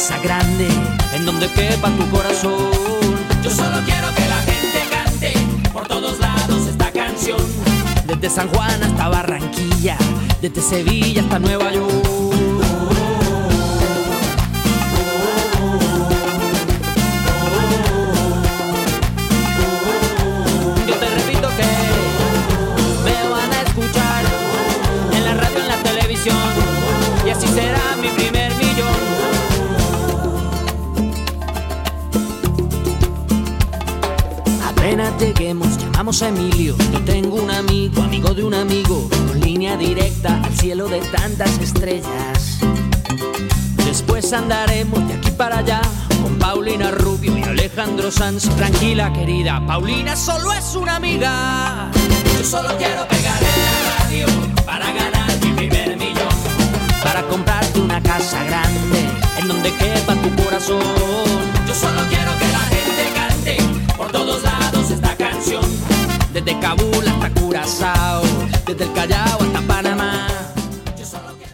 casa grande en donde quepa tu corazón. Yo solo quiero que la gente cante por todos lados esta canción. Desde San Juan hasta Barranquilla, desde Sevilla hasta Nueva York. Yo te repito que me van a escuchar en la radio, en la televisión, y así será mi primer millón. Apenas lleguemos, llamamos a Emilio. Yo tengo un amigo, amigo de un amigo, con línea directa al cielo de tantas estrellas. Después andaremos de aquí para allá con Paulina Rubio y Alejandro Sanz. Tranquila, querida, Paulina solo es una amiga. Yo solo quiero pegar en la radio para ganar mi primer millón. Para comprarte una casa grande en donde quepa tu corazón. Yo solo quiero que la gente cante por todos lados esta canción. Desde Kabul hasta Curazao, desde el Callao hasta Panamá. Yo solo quiero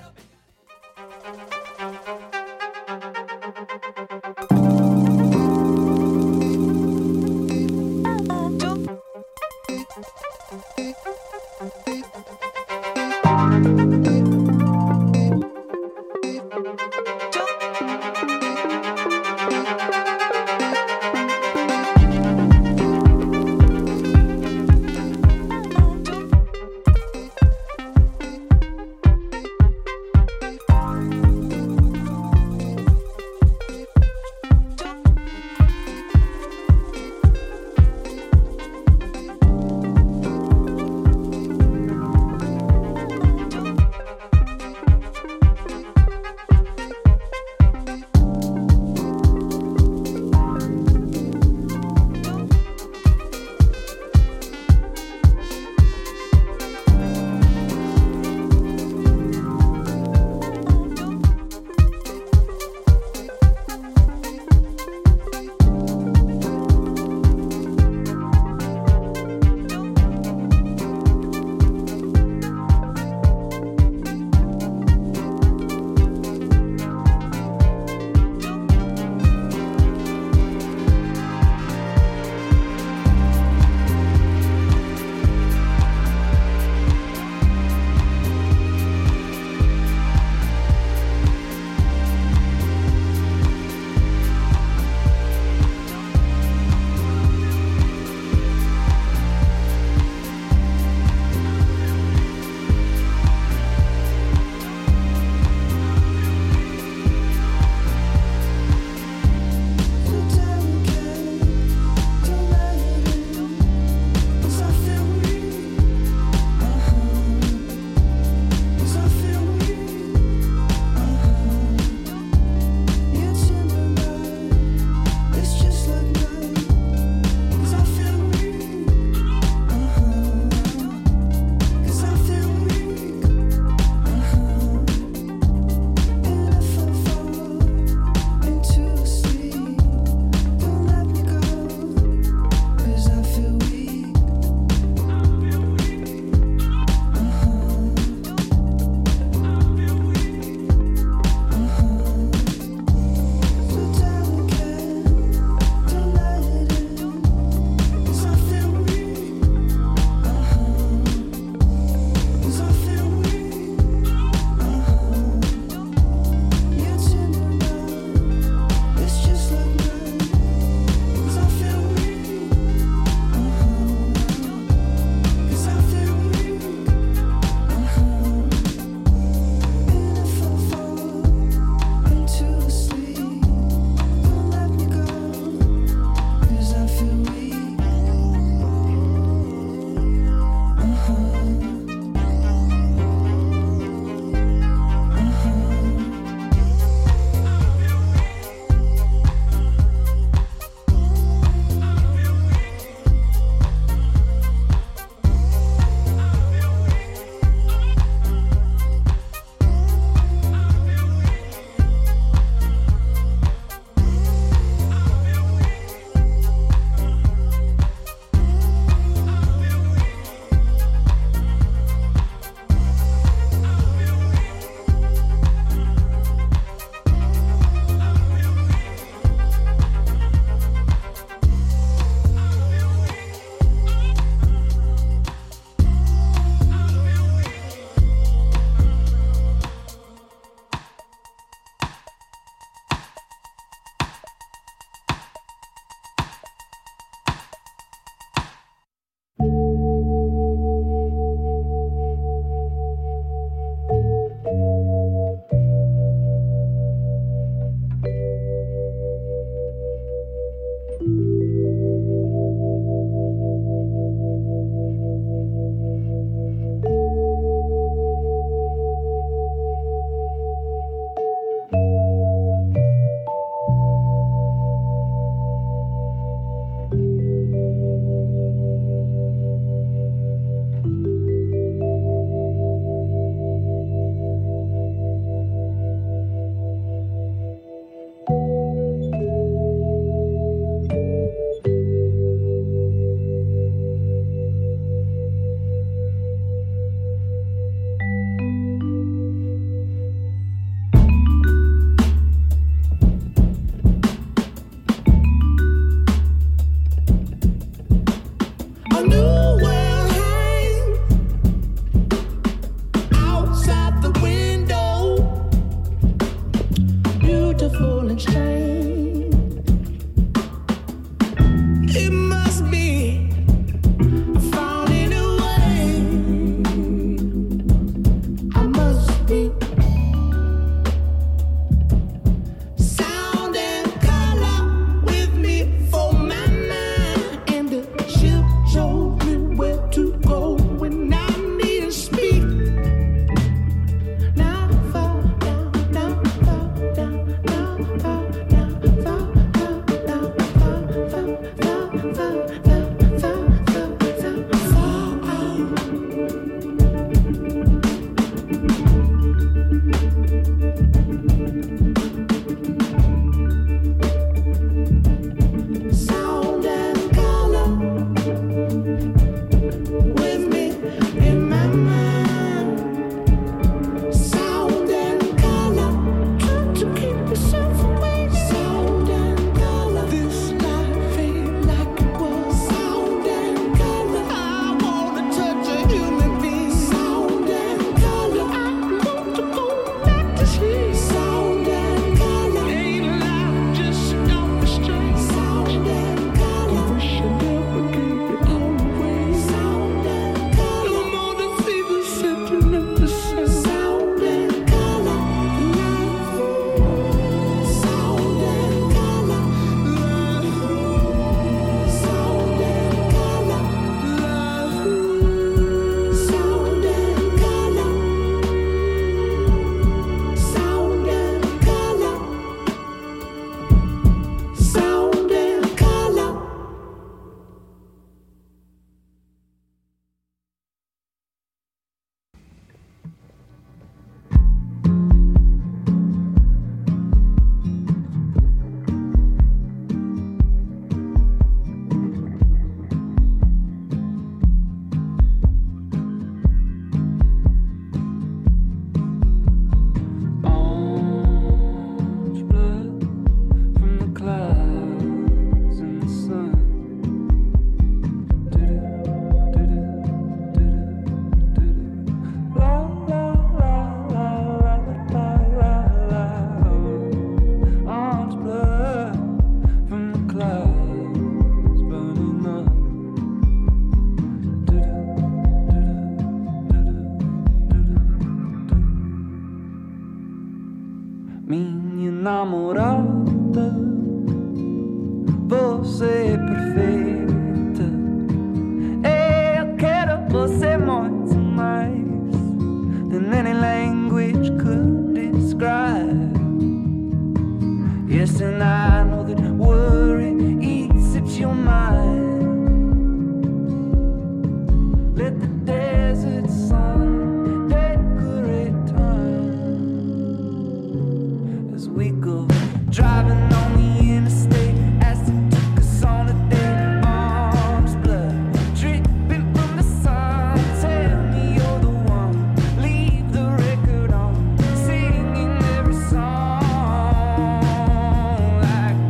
namorada, você é perfeita. Eu quero você muito mais than any language could describe. Yes, and I know that worry eats at your mind. Let the desert sun decorate time as we go driving on the interstate. As it took us on a day, arms blood dripping from the sun. Tell me you're the one, leave the record on, singing every song like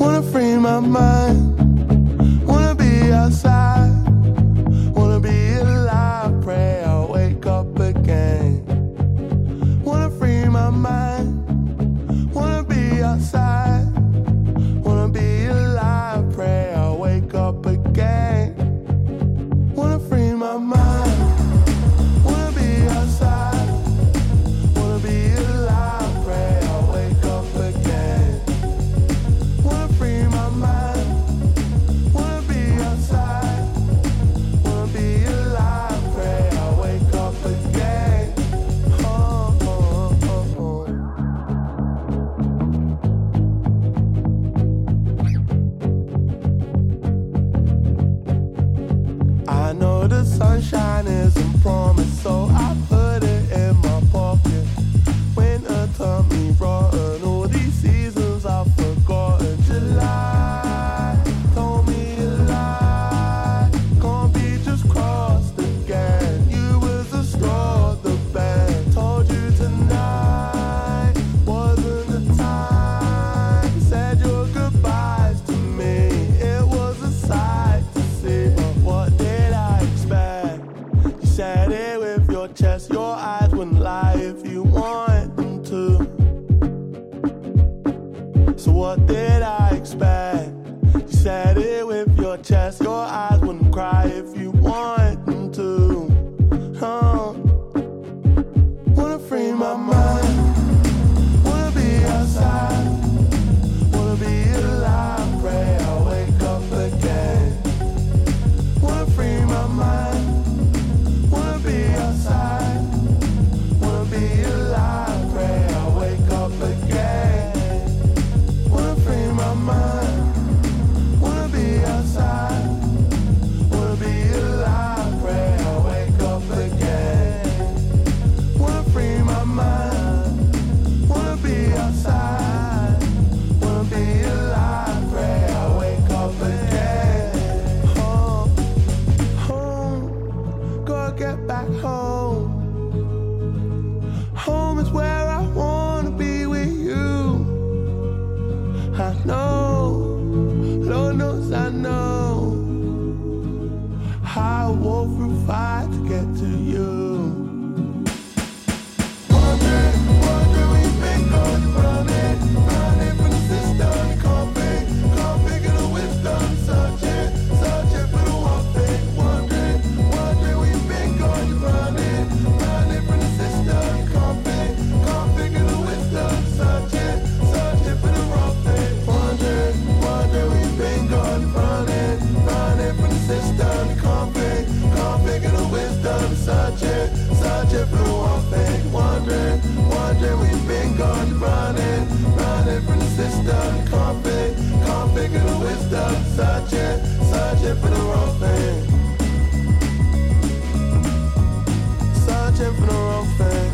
Wanna free my mind, wanna be outside, wanna be alive, pray I'll wake up again. Wanna free my mind, wanna be outside, wanna be alive, pray I'll wake up again. Wanna free my mind, wanna be outside, wanna be alive, pray I'll wake up again. Wanna free my mind, wanna be outside, wanna be alive, pray I'll wake up again. Oh, oh, oh, oh. I know the sunshine isn't promised, so I put it in my pocket. Winter turned me rotten, all these seasons I've forgotten. July told me a lie, can't be just crossed again. You was the straw the band told you tonight wasn't the time. Said your goodbyes to me, it was a sight to see. But what did I expect? You said it with your chest, your eyes wouldn't lie if you wanted them to. So what did I expect? You said it with your chest, your eyes wouldn't cry if you wanted them to. Oh. Wanna free my mind, wanna be outside, wanna be alive, pray I'll wake up again. Wanna free my mind, wanna be outside, wanna be alive, pray I'll wake up again. Wanna free my mind, wanna be outside, wanna be alive, pray I'll wake up again. Wanna free my mind, wanna be outside, wanna be alive, pray I'll wake up again. Home, home, gotta get back home. Home is where I wanna be with you. I know, Lord knows I know, I walk through fire to get to you. Wondering, we've been going running from the system. Can't figure the wisdom. Searching for the one thing. Wondering, we've been going running from the system. Can't figure the wisdom. Searching for the wrong thing. Wondering, we've been going running from the system. Can't figure the wisdom. Searching for the one thing. Wondering, we've been going running from the system. Can't figure the wisdom. Searching for the wrong thing. Searching for the wrong thing.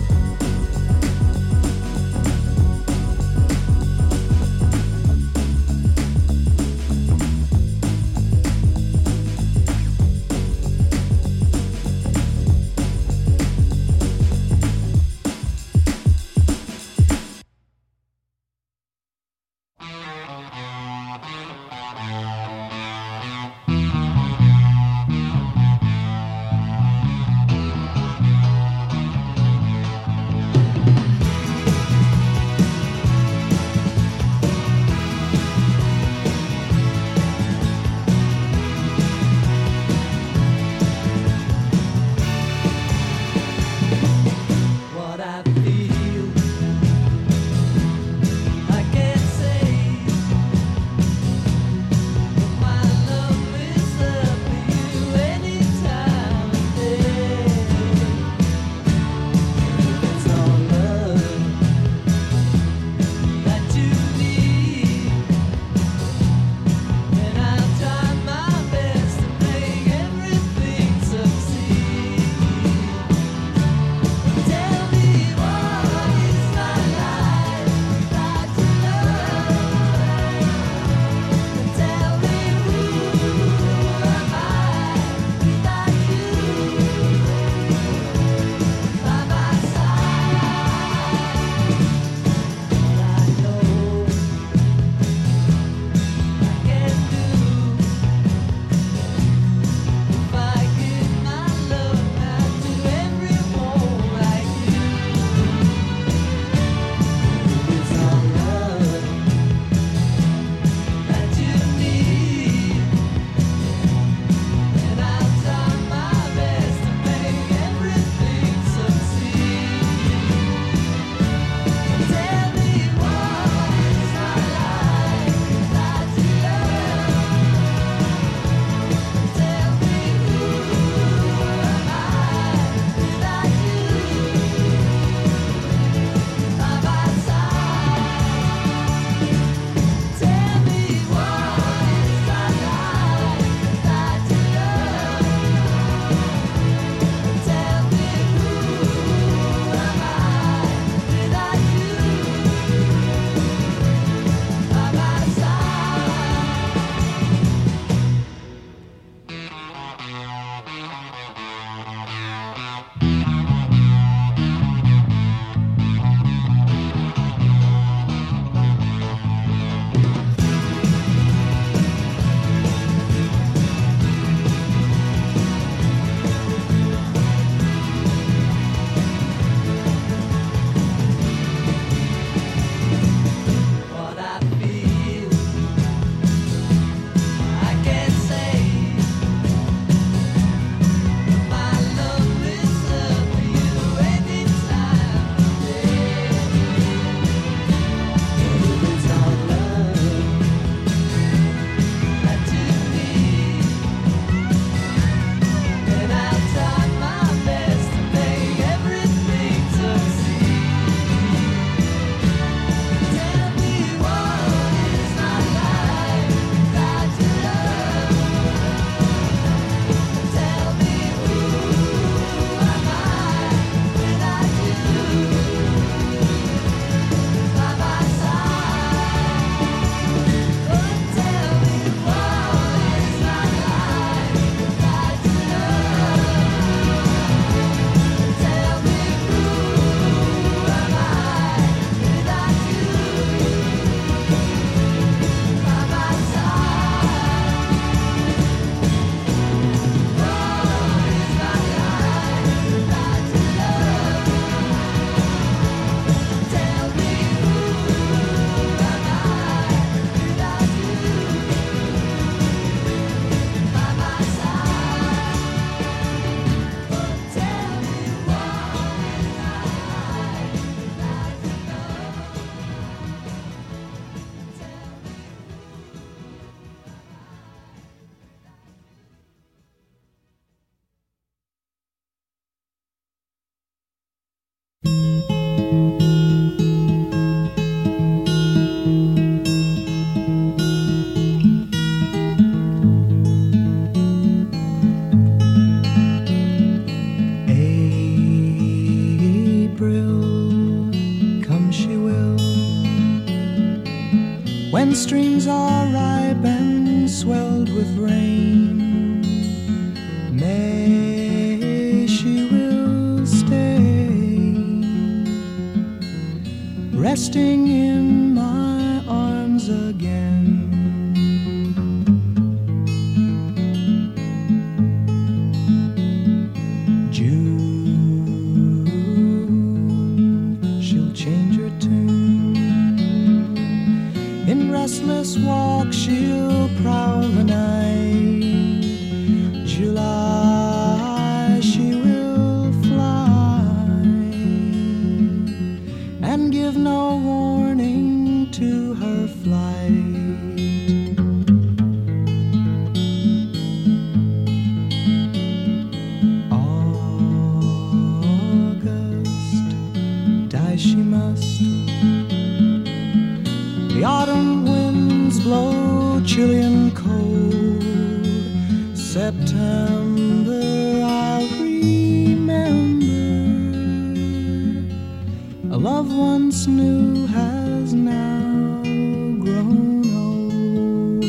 swelled with rain. May she will stay, resting in my arms again. Restless walk, she'll prowl the night. July, she will fly and give no warning to her flight. August, die she must. The autumn winds blow chilly and cold. September I'll remember. A love once new has now grown old.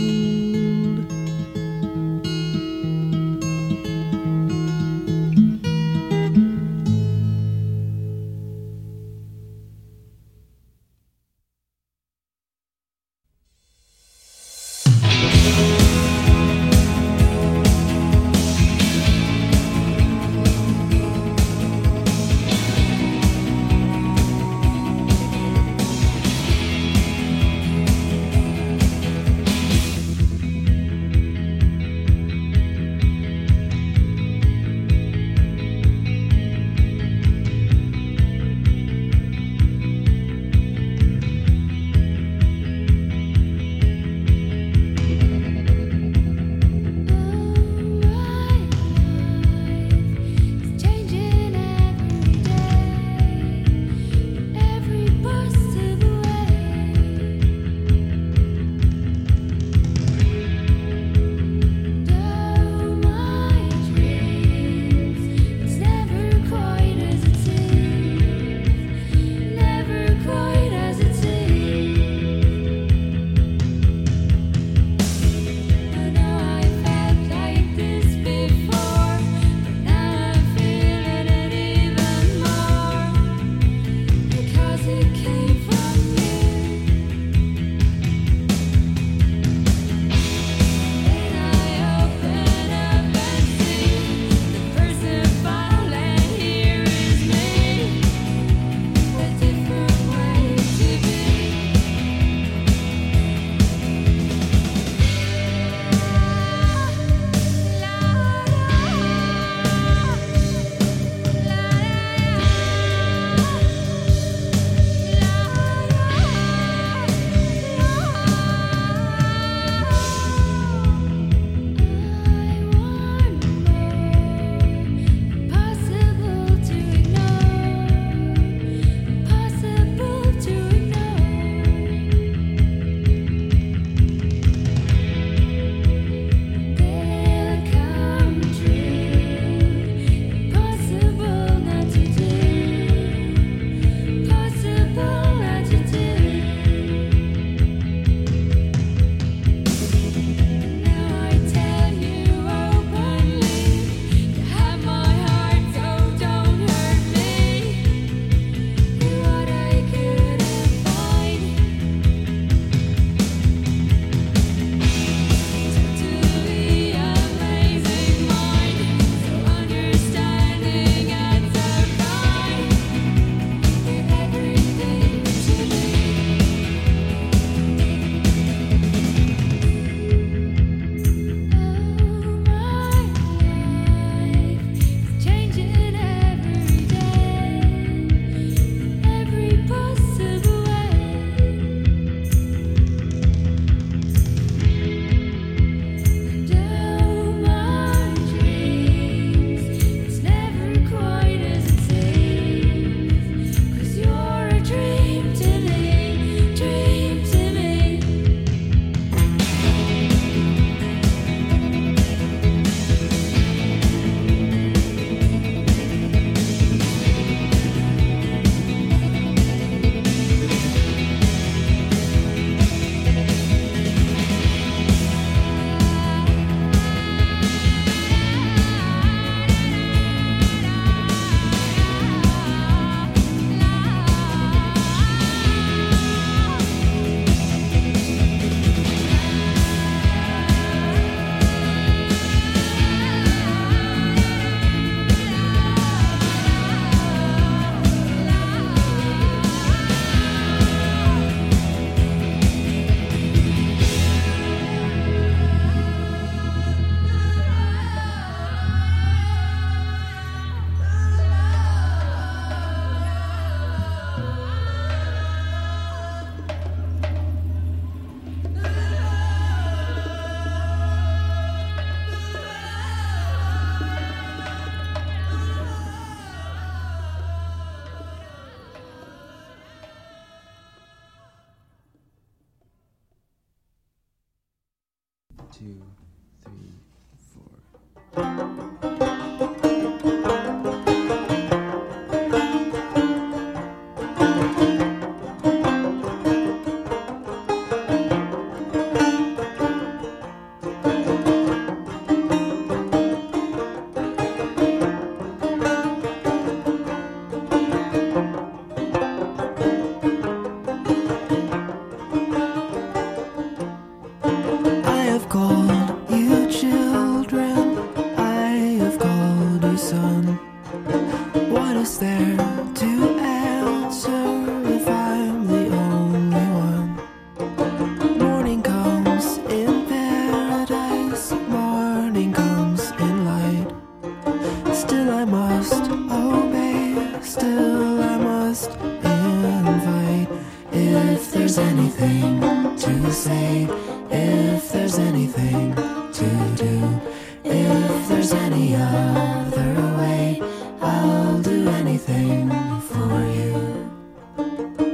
2, 3, 4. I have called you children, I have called you son. What is there to answer if I'm the only one? Morning comes in paradise, morning comes in light. Still I must obey, still I must invite. If there's anything to say, if there's anything to do, if there's any other way, I'll do anything for you.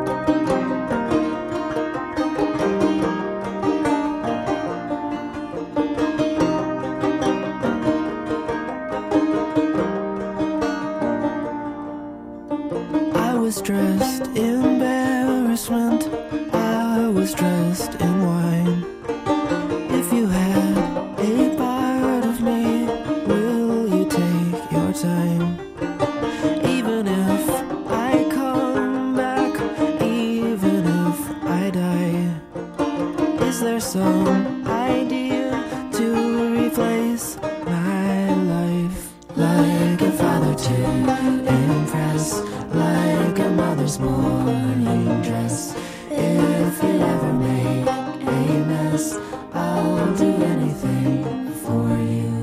I was dressed in embarrassment, I was dressed in wine. If you had a part of me, will you take your time? Even if I come back, even if I die, is there some idea to replace my life? Like a father to impress, like a mother's morning dress. If you ever make a mess, I'll do anything for you.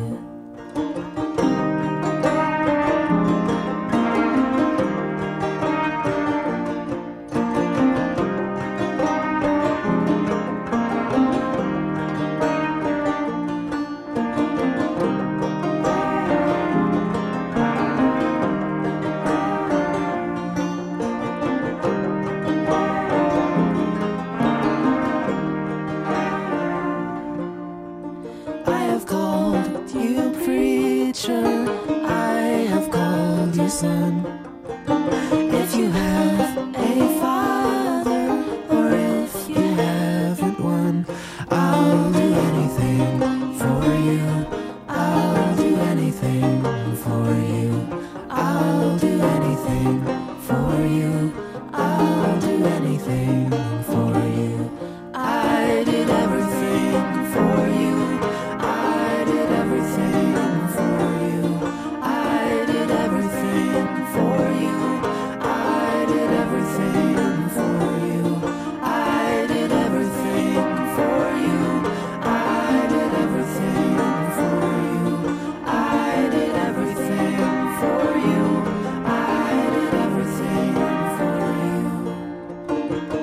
I have called you preacher, I have called you son. If you have a father, or if you haven't one, I'll do anything for you. I'll do anything for you. I'll do anything for you. I'll do anything for you. I did everything for you. I did everything for you. I did everything for you. I did everything for you. I did everything for you. I did everything for you. I did everything for you. I did everything for you.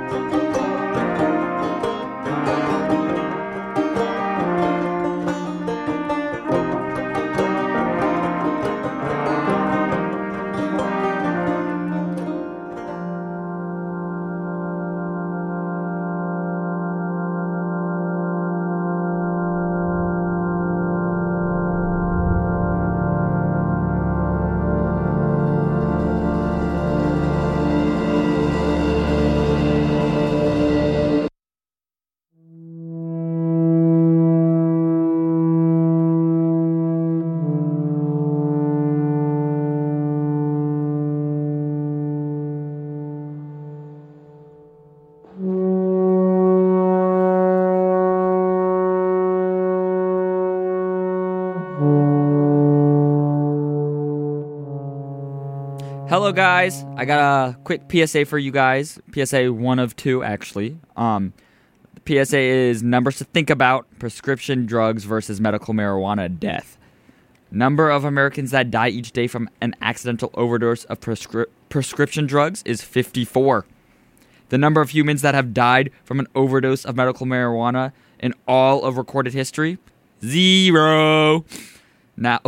Hello guys, I got a quick PSA for you guys. PSA 1 of 2 actually. The PSA is numbers to think about: prescription drugs versus medical marijuana death. Number of Americans that die each day from an accidental overdose of prescription drugs is 54. The number of humans that have died from an overdose of medical marijuana in all of recorded history, 0. Now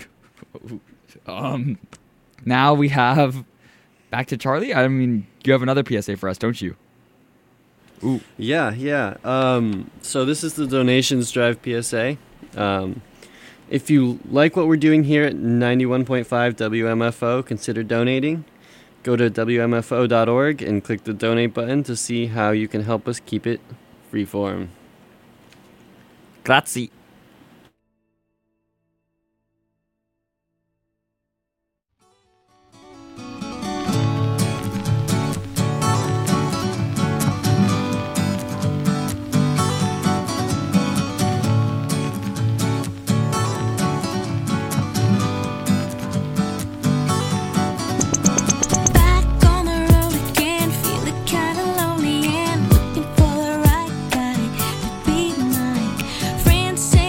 now we have back to Charlie. I mean, you have another PSA for us, don't you? Ooh. Yeah. So this is the Donations Drive PSA. If you like what we're doing here at 91.5 WMFO, consider donating. Go to WMFO.org and click the donate button to see how you can help us keep it freeform. Grazie. Back on the road again, feeling kinda lonely and looking for the right guy to be mine. Friends say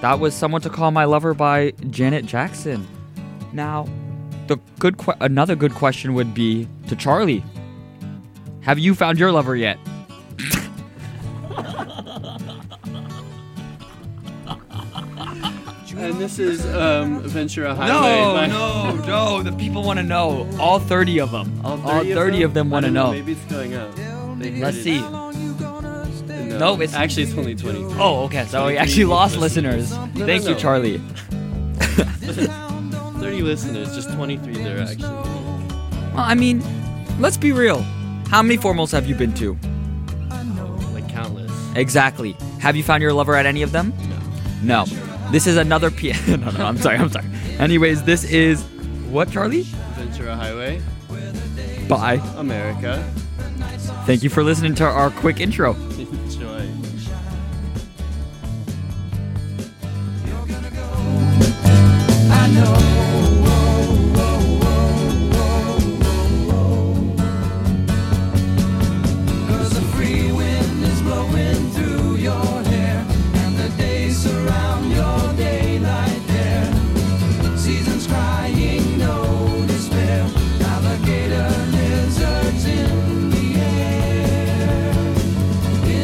That was Someone to Call My Lover by Janet Jackson. Now, another good question would be to Charlie. Have you found your lover yet? And this is Ventura Highway. No. The people want to know. All 30 of them. All 30 of them want to know. Maybe it's going up. Let's see. No, it's actually it's only 23. Oh, okay. So we actually lost listeners. Thank you, Charlie. 30 listeners, just 23 there actually. Well, I mean, let's be real. How many formals have you been to? Like countless. Exactly. Have you found your lover at any of them? No. This is another No, I'm sorry. Anyways, this is what, Charlie? Ventura Highway. By America. Thank you for listening to our quick intro. Enjoy. I know. Cause the free wind is blowing through your hair, and the days surround your daylight there. Seasons crying, no despair. Alligator lizards in the air.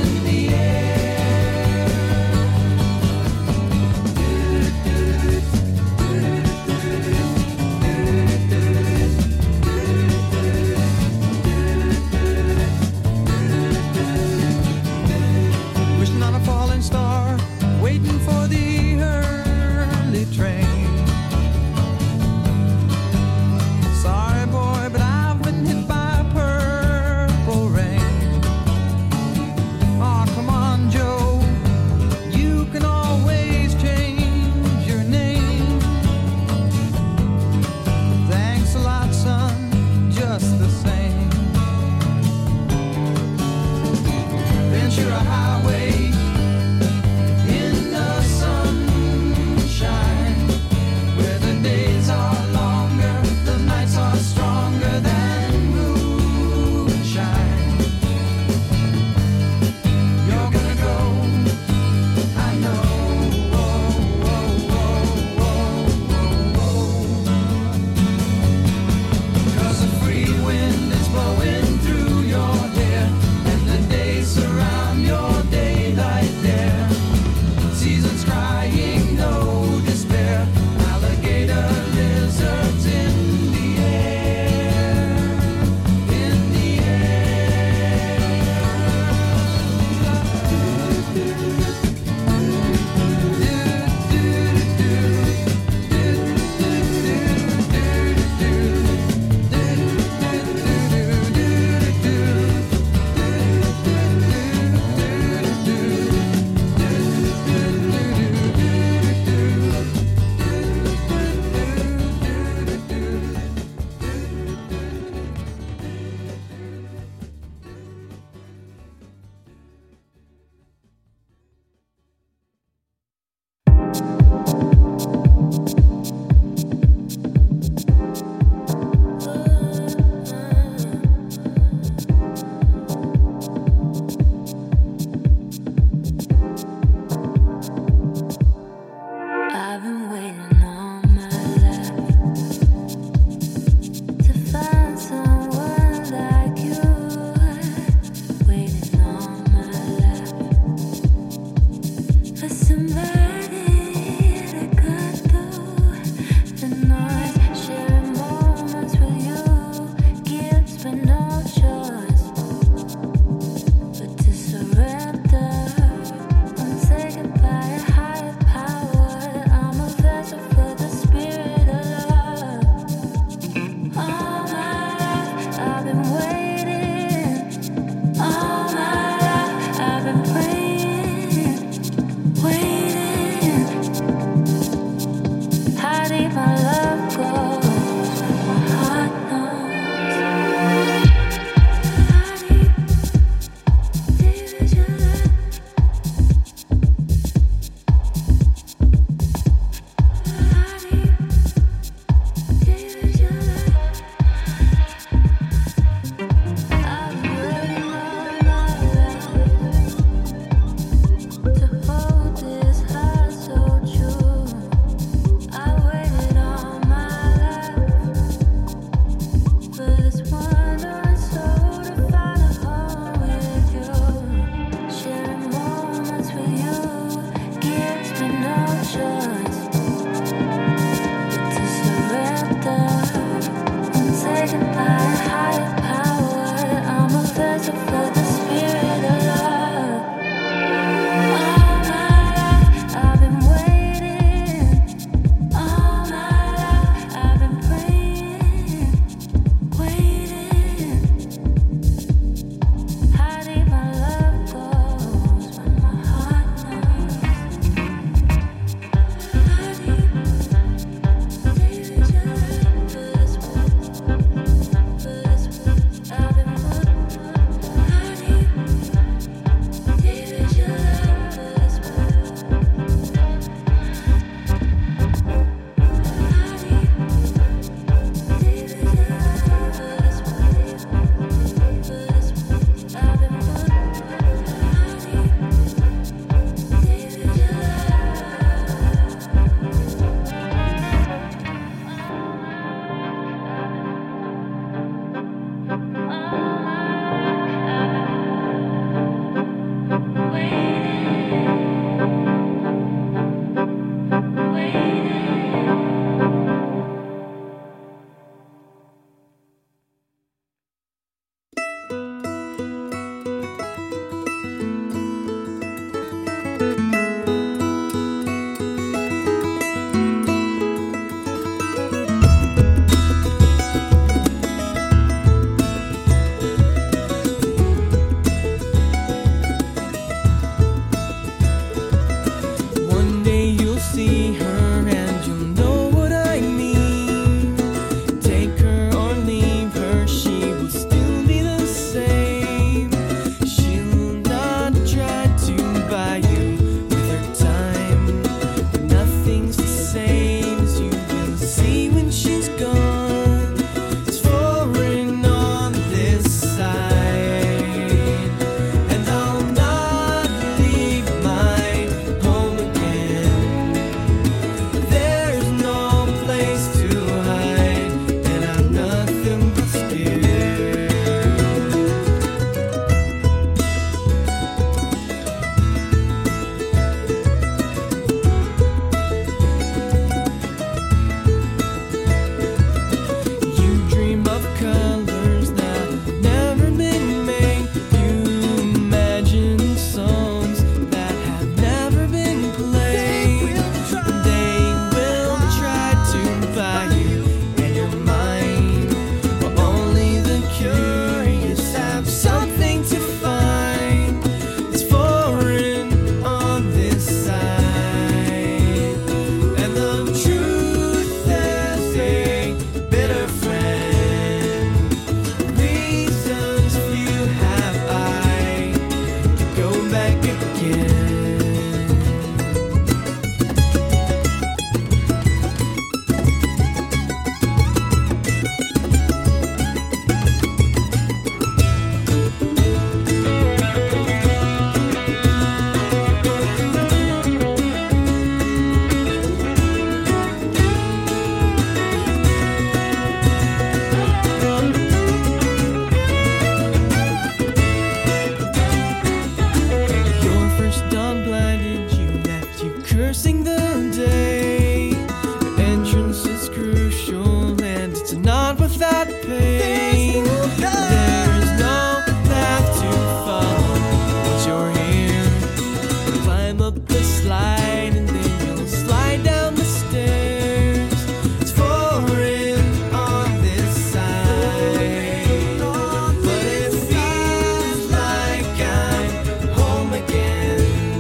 that pain. There's no path to follow once you're here. Climb up the slide and then you'll slide down the stairs. It's foreign on this side, but it feels like I'm home again.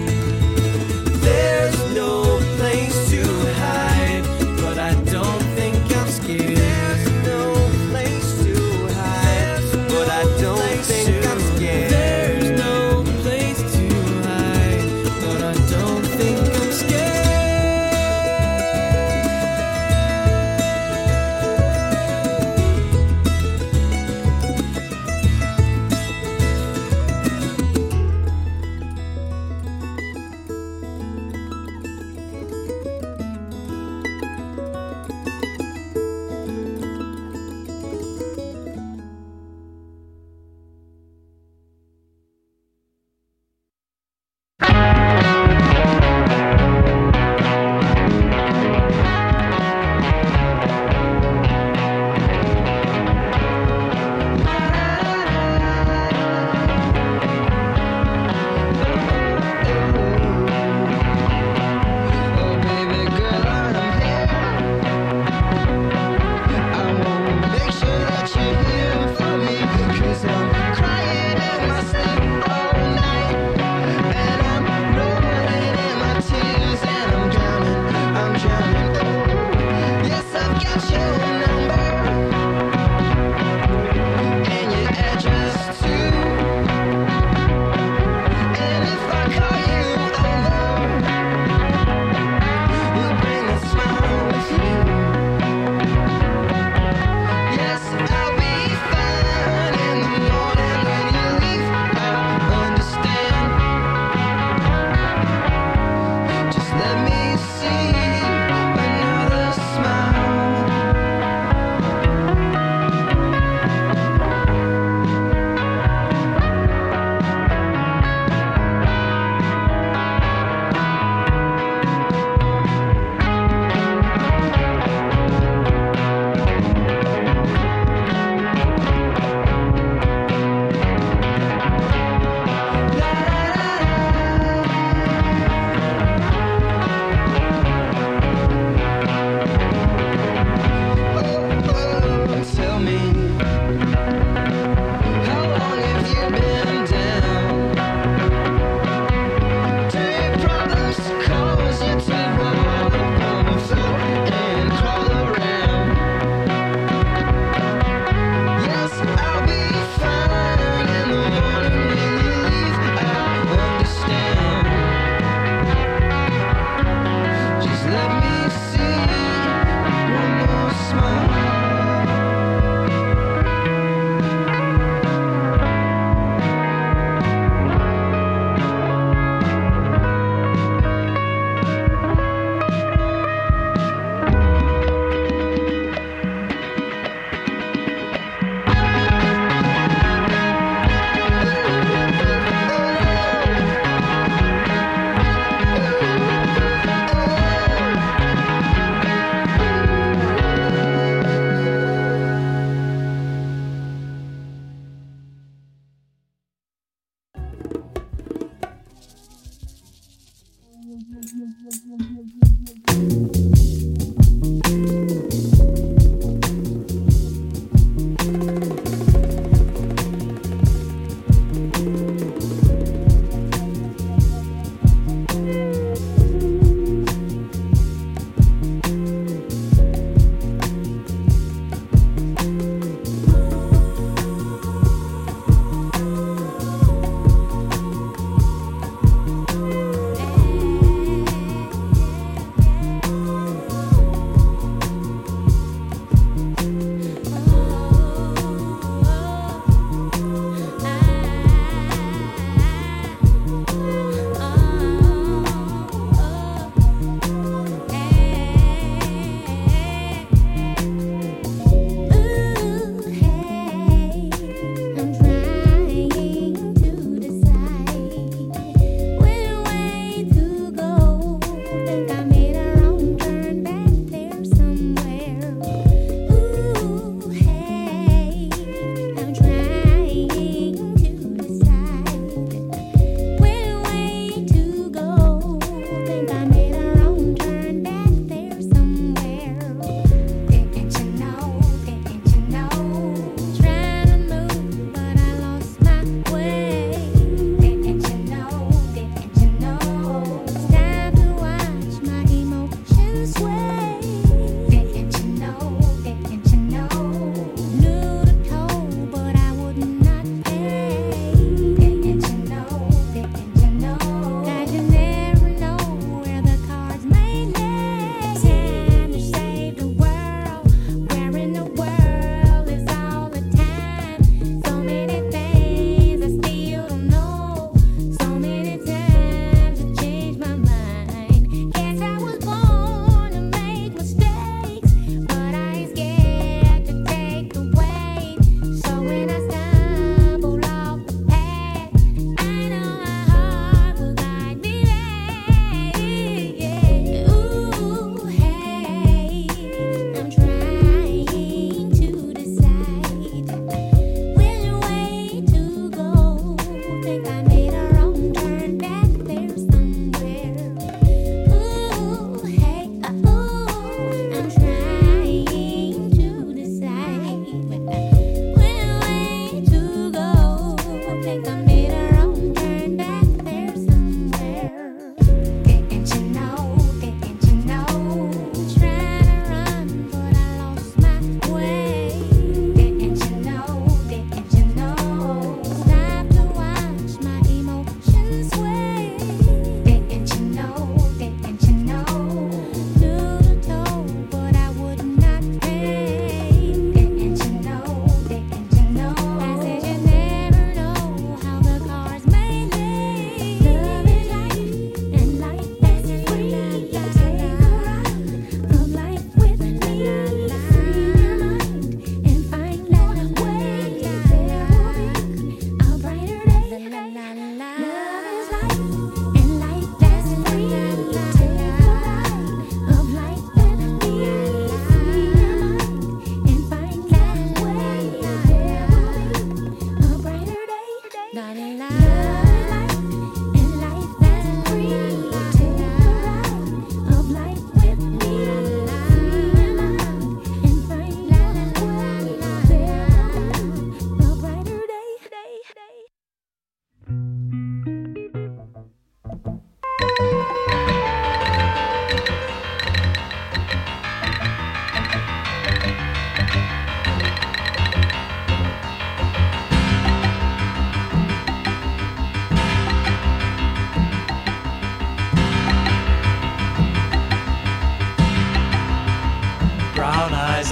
There's no place to hide, but I don't think I'm scared. There's no place to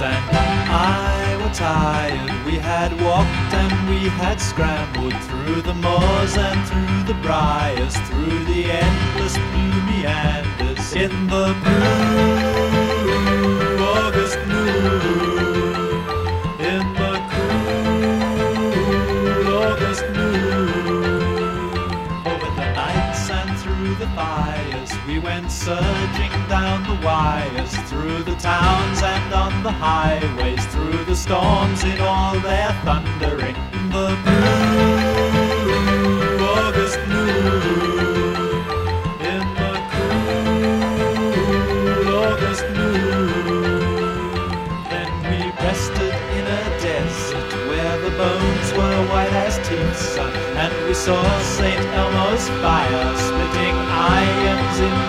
and I were tired. We had walked and we had scrambled through the moors and through the briars, through the endless blue meanders in the blue August moon, in the cool August moon. Over the nights and through the fires, we went surging down the wires, through the towns and on the highways, through the storms in all their thundering. The blue August moon, in the cool August moon. Then we rested in a desert where the bones were white as teeth, son, and we saw St. Elmo's fire spitting irons in